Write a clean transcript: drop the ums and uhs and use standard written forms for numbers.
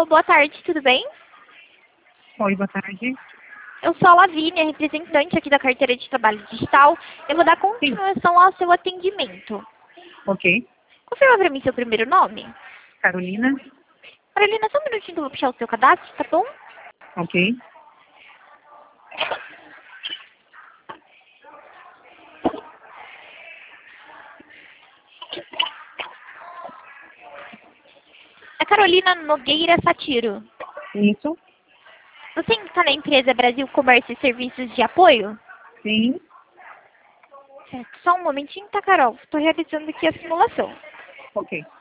boa tarde, tudo bem? Oi, boa tarde. Eu sou a Lavínia, representante aqui da carteira de trabalho digital. Eu vou dar continuação ao seu atendimento. Ok. Confirma para mim seu primeiro nome. Carolina. Carolina, só um minutinho que eu vou puxar o seu cadastro, tá bom? Ok. É Carolina Nogueira Satiro. Isso. Você está na empresa Brasil Comércio e Serviços de Apoio? Sim. Certo. Só um momentinho, tá, Carol? Estou realizando aqui a simulação. Ok.